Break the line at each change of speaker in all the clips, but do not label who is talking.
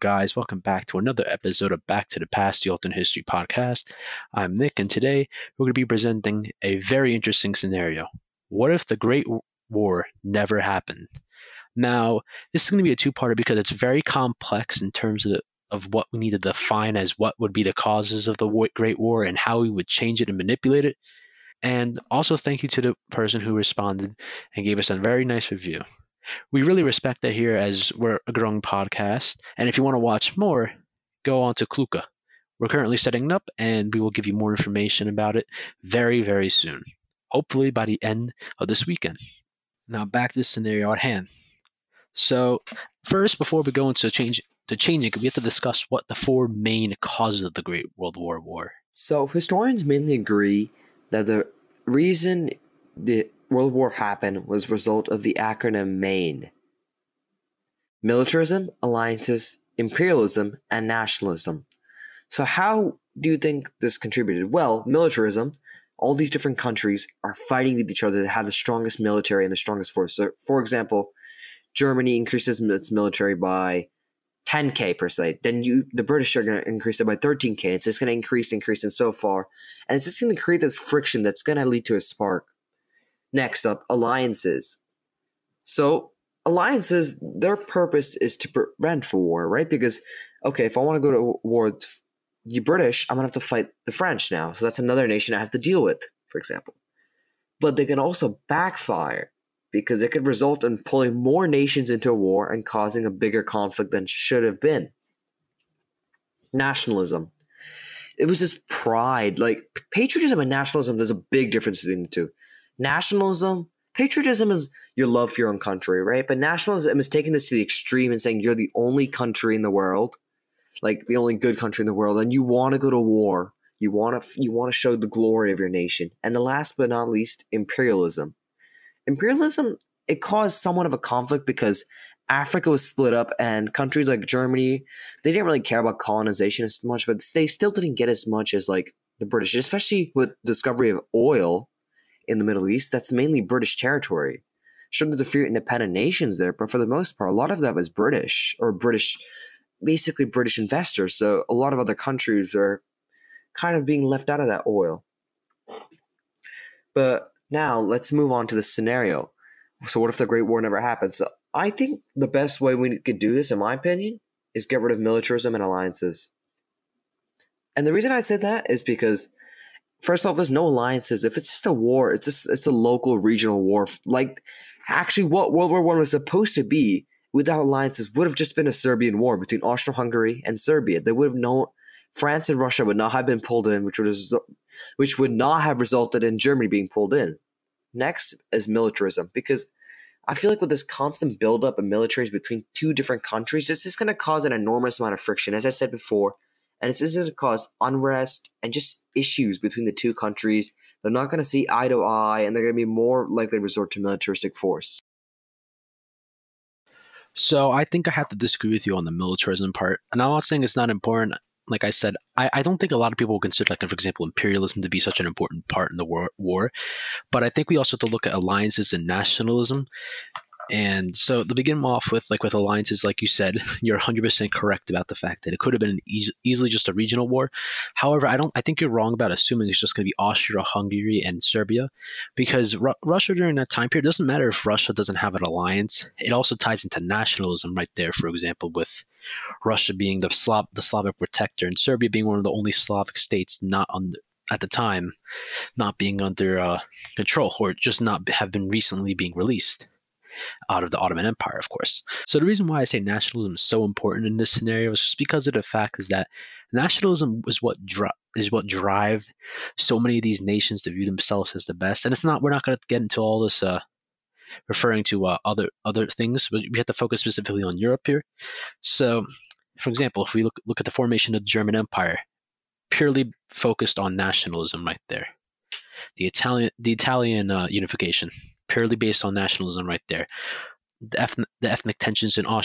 guys? Welcome back to another episode of Back to the Past, the Alternate History podcast. I'm Nick, and today we're going to be presenting a very interesting scenario. What if the Great War never happened? Now, this is going to be a two-parter because it's very complex in terms of what we need to define as what would be the causes of the Great War and how we would change it and manipulate it. And also, thank you to the person who responded and gave us a very nice review. We really respect that here as we're a growing podcast. And if you want to watch more, go on to Kluka. We're currently setting up and we will give you more information about it very, very soon. Hopefully by the end of this weekend. Now back to the scenario at hand. So first, before we go into changing, we have to discuss what the four main causes of the Great World War were.
So historians mainly agree that the reason the World War happened was a result of the acronym MAIN: militarism, alliances, imperialism, and nationalism. So how do you think this contributed? Well, militarism, all these different countries are fighting with each other to have the strongest military and the strongest force. So, for example, Germany increases its military by 10K per se. Then the British are going to increase it by 13K. It's just going to increase and so far. And it's just going to create this friction that's going to lead to a spark. Next up, alliances. So alliances, their purpose is to prevent war, right? Because, okay, if I want to go to war with the British, I'm going to have to fight the French now. So that's another nation I have to deal with, for example. But they can also backfire because it could result in pulling more nations into a war and causing a bigger conflict than should have been. Nationalism. It was just pride. Like, patriotism and nationalism, there's a big difference between the two. Patriotism is your love for your own country, right? But nationalism is taking this to the extreme and saying you're the only country in the world, like the only good country in the world, and you want to go to war. You want to show the glory of your nation. And the last but not least, imperialism. Imperialism, it caused somewhat of a conflict because Africa was split up and countries like Germany, they didn't really care about colonization as much, but they still didn't get as much as like the British, especially with discovery of oil in the Middle East. That's mainly British territory. Sure, there's a few independent nations there, but for the most part, a lot of that was British basically British investors. So a lot of other countries are kind of being left out of that oil. But now let's move on to the scenario. So what if the Great War never happened? So I think the best way we could do this, in my opinion, is get rid of militarism and alliances. And the reason I say that is because, first off, there's no alliances. If it's just a war, it's a local, regional war. Like, actually, what World War I was supposed to be without alliances would have just been a Serbian war between Austro-Hungary and Serbia. They would have known France and Russia would not have been pulled in, which would not have resulted in Germany being pulled in. Next is militarism, because I feel like with this constant buildup of militaries between two different countries, this is going to cause an enormous amount of friction, as I said before, and it's just going to cause unrest and just issues between the two countries. They're not going to see eye to eye, and they're going to be more likely to resort to militaristic force.
So I think I have to disagree with you on the militarism part. And I'm not saying it's not important. Like I said, I don't think a lot of people will consider, like, for example, imperialism to be such an important part in the war. But I think we also have to look at alliances and nationalism. And so to begin off with alliances, like you said, you're 100% correct about the fact that it could have been easily just a regional war. However, I think you're wrong about assuming it's just going to be Austria-Hungary and Serbia, because Russia during that time period, doesn't matter if Russia doesn't have an alliance. It also ties into nationalism right there, for example, with Russia being the Slavic protector and Serbia being one of the only Slavic states not under, at the time, not being under control, or just not have been recently being released out of the Ottoman Empire, of course. So the reason why I say nationalism is so important in this scenario is just because of the fact is that nationalism is what drive so many of these nations to view themselves as the best. And we're not going to get into all this referring to other things, but we have to focus specifically on Europe here. So, for example, if we look at the formation of the German Empire, purely focused on nationalism right there. The Italian unification, purely based on nationalism right there. The ethnic tensions in Austria,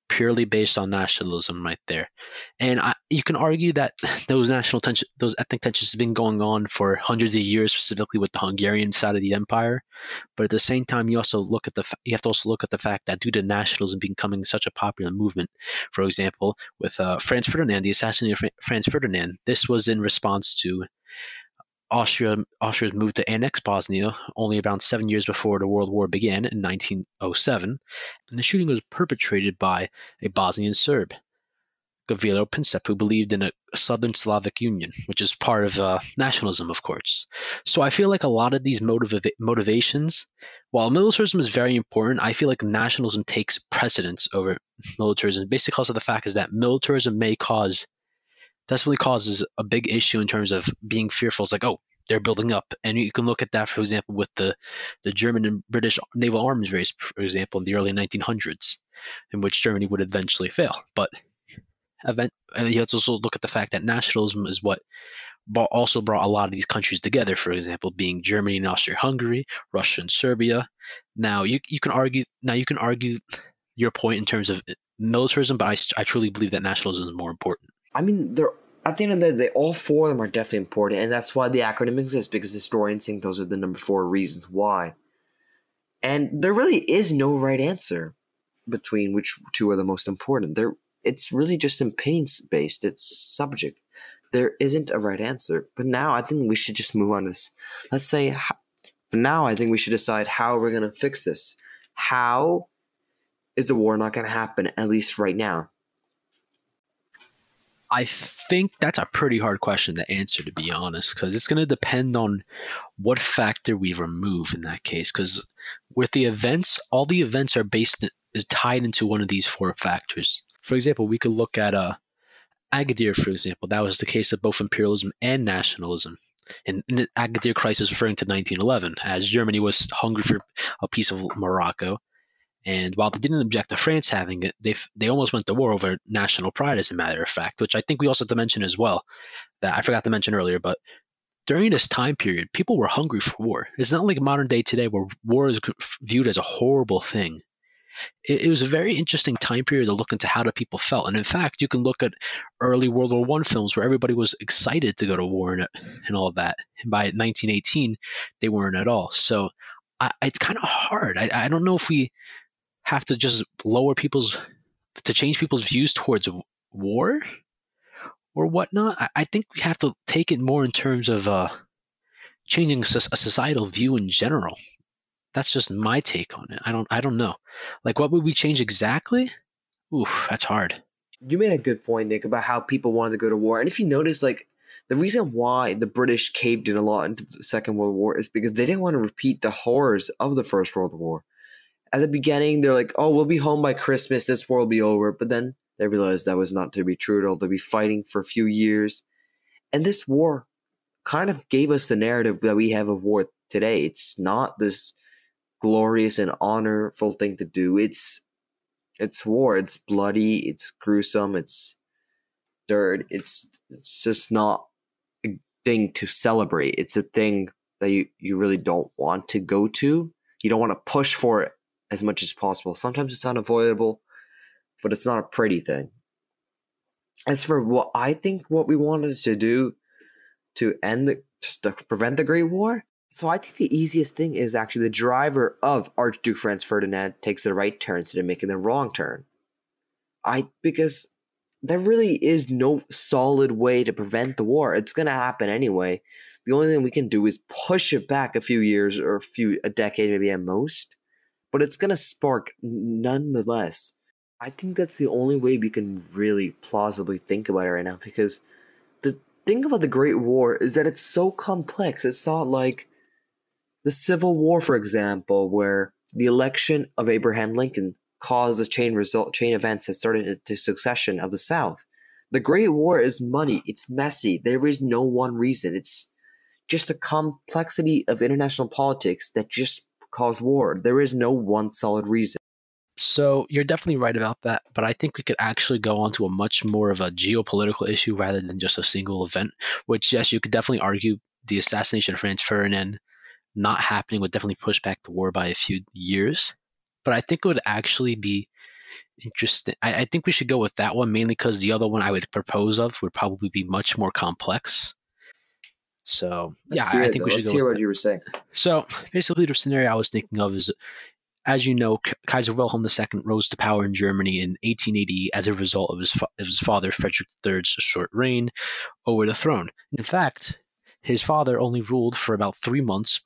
purely based on nationalism right there. And you can argue that those those ethnic tensions have been going on for hundreds of years, specifically with the Hungarian side of the empire. But at the same time, you have to also look at the fact that due to nationalism becoming such a popular movement, for example, with Franz Ferdinand, the assassination of Franz Ferdinand, this was in response to Austria's move to annex Bosnia only around 7 years before the World War began in 1907, and the shooting was perpetrated by a Bosnian Serb, Gavrilo Princip, who believed in a Southern Slavic Union, which is part of nationalism, of course. So I feel like a lot of these motivations, while militarism is very important, I feel like nationalism takes precedence over militarism, basically because of the fact is that militarism definitely causes a big issue in terms of being fearful. It's like, oh, they're building up. And you can look at that, for example, with the German and British naval arms race, for example, in the early 1900s, in which Germany would eventually fail. But you have to also look at the fact that nationalism is what also brought a lot of these countries together, for example, being Germany and Austria-Hungary, Russia and Serbia. Now, you can argue your point in terms of militarism, but I truly believe that nationalism is more important.
I mean, they're at the end of the day, all four of them are definitely important, and that's why the acronym exists, because historians think those are the number 4 reasons why. And there really is no right answer between which two are the most important. It's really just opinions based. It's subject. There isn't a right answer. But now I think we should just move on to this. But now I think we should decide how we're going to fix this. How is the war not going to happen, at least right now?
I think that's a pretty hard question to answer, to be honest, because it's going to depend on what factor we remove in that case. Because with the events, all the events are tied into one of these 4 factors. For example, we could look at Agadir, for example. That was the case of both imperialism and nationalism. And the Agadir crisis referring to 1911, as Germany was hungry for a piece of Morocco. And while they didn't object to France having it, they almost went to war over national pride, as a matter of fact, which I think we also have to mention as well, that I forgot to mention earlier. But during this time period, people were hungry for war. It's not like modern day today where war is viewed as a horrible thing. It was a very interesting time period to look into how the people felt. And in fact, you can look at early World War I films where everybody was excited to go to war and all of that. And by 1918, they weren't at all. So it's kind of hard. I don't know if we have to just change people's views towards war or whatnot. I think we have to take it more in terms of changing a societal view in general. That's just my take on it. I don't know. Like, what would we change exactly? Oof, that's hard.
You made a good point, Nick, about how people wanted to go to war. And if you notice, like, the reason why the British caved in a lot into the Second World War is because they didn't want to repeat the horrors of the First World War. At the beginning, they're like, oh, we'll be home by Christmas, this war will be over. But then they realized that was not to be true at all. They'll be fighting for a few years. And this war kind of gave us the narrative that we have of war today. It's not this glorious and honorful thing to do. It's war. It's bloody. It's gruesome. It's dirt. It's just not a thing to celebrate. It's a thing that you really don't want to go to. You don't want to push for it as much as possible. Sometimes it's unavoidable, but it's not a pretty thing. As for what I think what we wanted to do to prevent the Great War, so I think the easiest thing is actually the driver of Archduke Franz Ferdinand takes the right turn instead of making the wrong turn. Because there really is no solid way to prevent the war. It's going to happen anyway. The only thing we can do is push it back a few years or a decade maybe at most. But it's going to spark nonetheless. I think that's the only way we can really plausibly think about it right now, because the thing about the Great War is that it's so complex. It's not like the Civil War, for example, where the election of Abraham Lincoln caused a chain events that started the succession of the South. The Great War is muddy. It's messy. There is no one reason. It's just a complexity of international politics that just cause war. There is no one solid reason.
So you're definitely right about that, but I think we could actually go on to a much more of a geopolitical issue rather than just a single event, which, yes, you could definitely argue the assassination of Franz Ferdinand not happening would definitely push back the war by a few years. But I think it would actually be Interesting. I think we should go with that one mainly because the other one I would propose of would probably be much more complex. So yeah,
Let's hear
I
it
think
though.
we should
Let's
go
hear
with
what
that.
you were saying.
So basically, the scenario I was thinking of is, as you know, Kaiser Wilhelm II rose to power in Germany in 1880 as a result of his father Frederick III's short reign over the throne. In fact, his father only ruled for about 3 months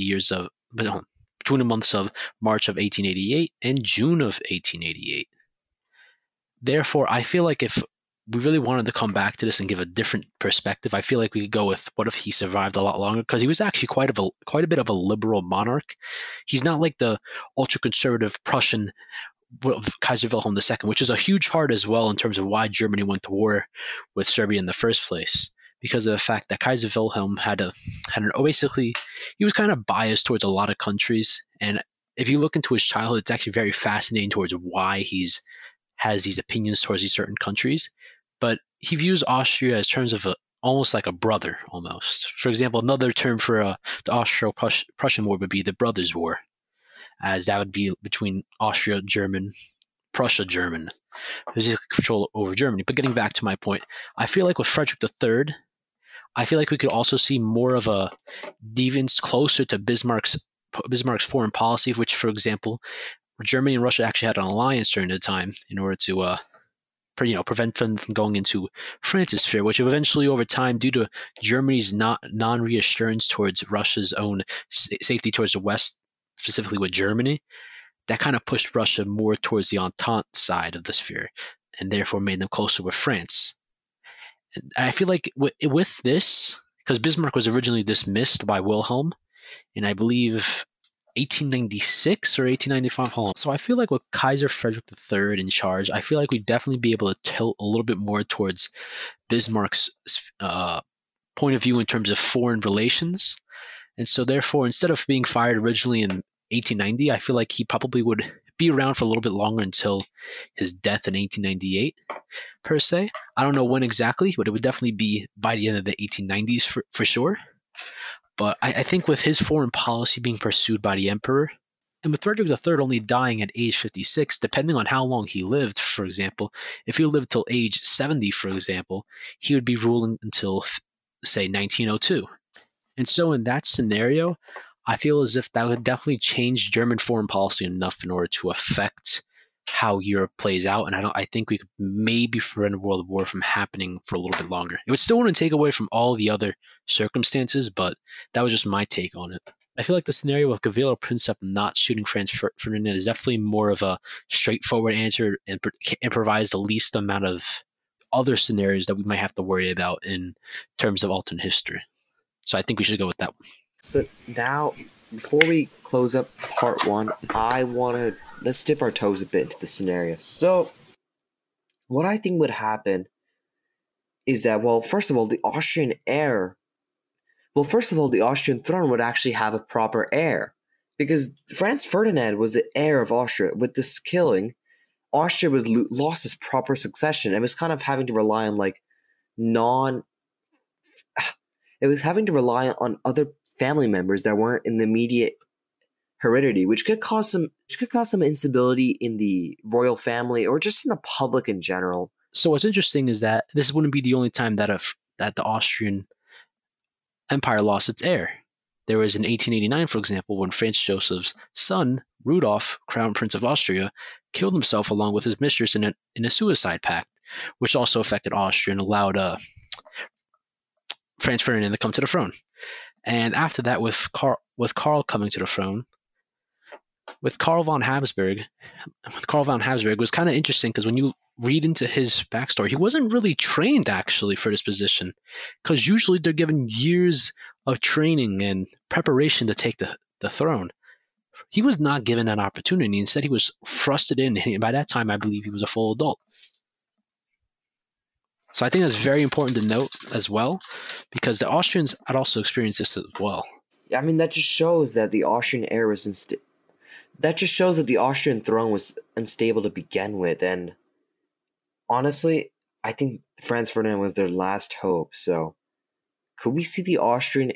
between the months of March of 1888 and June of 1888. Therefore, I feel like if we really wanted to come back to this and give a different perspective, I feel like we could go with what if he survived a lot longer, because he was actually quite a bit of a liberal monarch. He's not like the ultra conservative Prussian Kaiser Wilhelm II, which is a huge part as well in terms of why Germany went to war with Serbia in the first place. Because of the fact that Kaiser Wilhelm basically, he was kind of biased towards a lot of countries, and if you look into his childhood, it's actually very fascinating towards why he's has these opinions towards these certain countries. But he views Austria as terms of almost like a brother, almost. For example, another term for the Austro-Prussian War would be the Brothers' War, as that would be between Austria-German, Prussia-German, who's control over Germany. But getting back to my point, I feel like with Frederick III, I feel like we could also see more of a deviance closer to Bismarck's foreign policy, which, for example, Germany and Russia actually had an alliance during the time in order to prevent them from going into France's sphere, which eventually, over time, due to Germany's non-reassurance towards Russia's own safety towards the West, specifically with Germany, that kind of pushed Russia more towards the Entente side of the sphere, and therefore made them closer with France. And I feel like with this, because Bismarck was originally dismissed by Wilhelm, in I believe 1896 or 1895. Hold on. So I feel like with Kaiser Frederick III in charge, I feel like we'd definitely be able to tilt a little bit more towards Bismarck's point of view in terms of foreign relations. And so therefore, instead of being fired originally in 1890, I feel like he probably would be around for a little bit longer until his death in 1898, per se. I don't know when exactly, but it would definitely be by the end of the 1890s for sure. But I think with his foreign policy being pursued by the emperor, and with Frederick III only dying at age 56, depending on how long he lived, for example, if he lived till age 70, for example, he would be ruling until, say, 1902. And so in that scenario, I feel as if that would definitely change German foreign policy enough in order to affect how Europe plays out. And I think we could maybe prevent a world war from happening for a little bit longer. It would still wouldn't take away from all the other circumstances, but that was just my take on it. I feel like the scenario of Gavrilo Princip not shooting Franz Ferdinand is definitely more of a straightforward answer and provides the least amount of other scenarios that we might have to worry about in terms of alternate history. So I think we should go with that one.
So now, before we close up part one, let's dip our toes a bit into the scenario. So, what I think would happen is that, first of all, the Austrian throne would actually have a proper heir. Because Franz Ferdinand was the heir of Austria. With this killing, Austria lost its proper succession and was kind of having to rely on it was having to rely on other family members that weren't in the immediate heredity, which could cause some instability in the royal family or just in the public in general.
So what's interesting is that this wouldn't be the only time that the Austrian Empire lost its heir. There was in 1889, for example, when Franz Joseph's son, Rudolf, Crown Prince of Austria, killed himself along with his mistress in a suicide pact, which also affected Austria and allowed Franz Ferdinand to come to the throne. And after that, with Karl coming to the throne, with Karl von Habsburg was kind of interesting because when you read into his backstory, he wasn't really trained actually for this position, because usually they're given years of training and preparation to take the throne. He was not given that opportunity. Instead, he was thrusted in, and by that time, I believe he was a full adult. So I think that's very important to note as well, because the Austrians had also experienced this as well.
I mean, that just shows that the Austrian throne was unstable to begin with, and honestly, I think Franz Ferdinand was their last hope. So, could we see the Austrian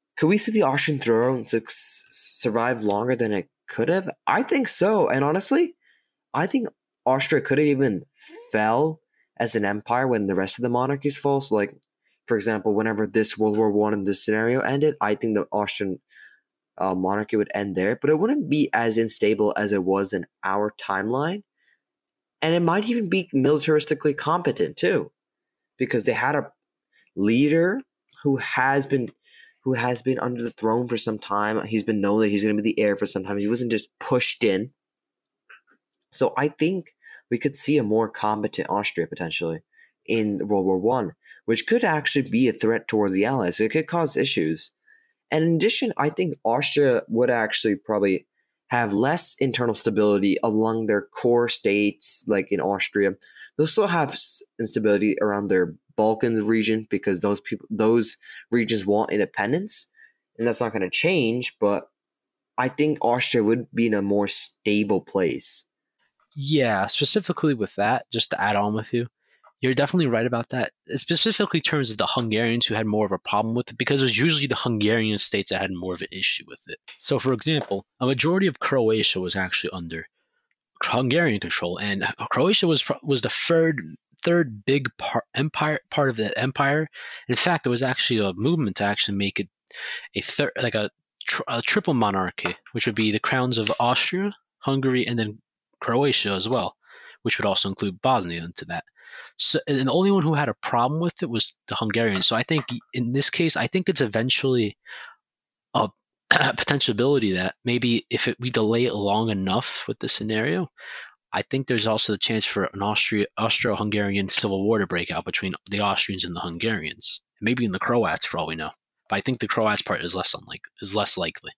throne survive longer than it could have? I think so, and honestly, I think Austria could have even fell as an empire when the rest of the monarchies fall. So, like, for example, whenever this World War One and this scenario ended, I think the Austrian monarchy would end there, but it wouldn't be as unstable as it was in our timeline, and it might even be militaristically competent too, because they had a leader who has been under the throne for some time. He's been known that he's going to be the heir for some time. He wasn't just pushed in. So I think we could see a more competent Austria potentially in World War One, which could actually be a threat towards the Allies. It could cause issues. And in addition, I think Austria would actually probably have less internal stability along their core states, like in Austria. They'll still have instability around their Balkans region because those regions want independence, and that's not going to change. But I think Austria would be in a more stable place.
Yeah, specifically with that, just to add on with you, you're definitely right about that. Specifically in terms of the Hungarians who had more of a problem with it, because it was usually the Hungarian states that had more of an issue with it. So, for example, a majority of Croatia was actually under Hungarian control, and Croatia was the third big part of the empire. In fact, there was actually a movement to actually make it a third, like a triple monarchy, which would be the crowns of Austria, Hungary, and then Croatia as well, which would also include Bosnia into that. So, and the only one who had a problem with it was the Hungarians. So I think in this case, I think it's eventually a potentiality that maybe if we delay it long enough with the scenario, I think there's also the chance for an Austro-Hungarian civil war to break out between the Austrians and the Hungarians, maybe in the Croats for all we know. But I think the Croats part is less likely.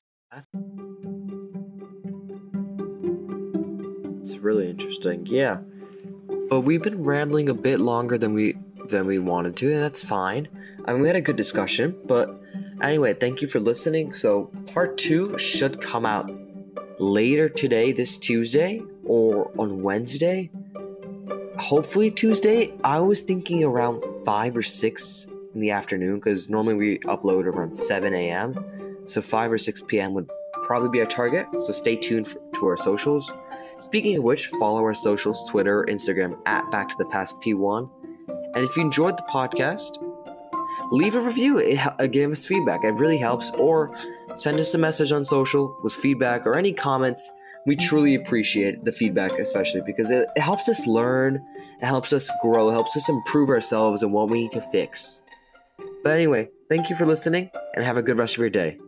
It's really interesting, yeah. But we've been rambling a bit longer than we wanted to, and that's fine. I mean, we had a good discussion, but anyway, thank you for listening. So part 2 should come out later today, this Tuesday, or on Wednesday. Hopefully Tuesday. I was thinking around 5 or 6 in the afternoon, because normally we upload around 7 a.m. So 5 or 6 p.m. would probably be our target. So stay tuned to our socials. Speaking of which, follow our socials, Twitter, Instagram, at Back to the Past P1. And if you enjoyed the podcast, leave a review. It give us feedback. It really helps. Or send us a message on social with feedback or any comments. We truly appreciate the feedback, especially because it helps us learn, it helps us grow, it helps us improve ourselves and what we need to fix. But anyway, thank you for listening and have a good rest of your day.